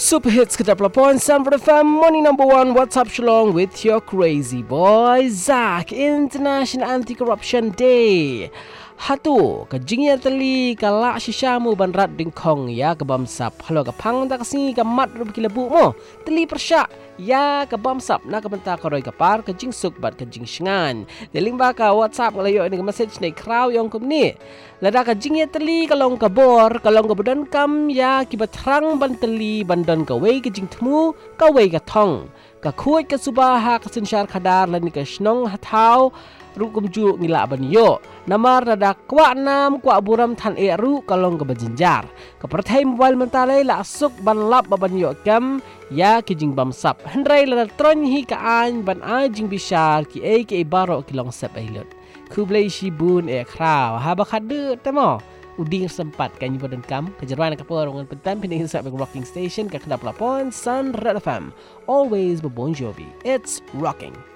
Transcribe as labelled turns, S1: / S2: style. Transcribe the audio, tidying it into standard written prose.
S1: Super hits ke 10.9 Sanford FM Morning number 1 What's up Shillong with your crazy boy Zach. International Anti-Corruption Day. Hatu kejingnya teli kalak shishamu banrat dingkong ya kebamsap. Halo kapang tak singi kamat rubi lebu mo. Teli persyak ya kebamsap na kebentar koroi kapar kejing suk bat kejing shengan. Deling baka WhatsApp ngelayo ini message ni kraw yang kum ni. Lada kejingnya teli kalong kabor kalong kebudan kam ya kibat terang ban teli bandan kawai kejing temu kawai katong. Kakuat ke subaha kesensyar kadar lani ke shnong hatau rukum ju ngila banyo namar nada kwa nam kwa buram than e ru kalong ke berjenjar ke pertai mobile mentalai la asuk ban lap banyo kam ya kijing bamsap hendrai la tron hi ka an ban ajing bishar ki e ke baro kilong sep ailot kublai shi bun e kraw ha ba khade temo uding sempat kan nyuba dan kam kejerwan ke porongan pentam pinding sap rocking station ke kedap lapon Sun Red FM always Bon Jovi it's rocking.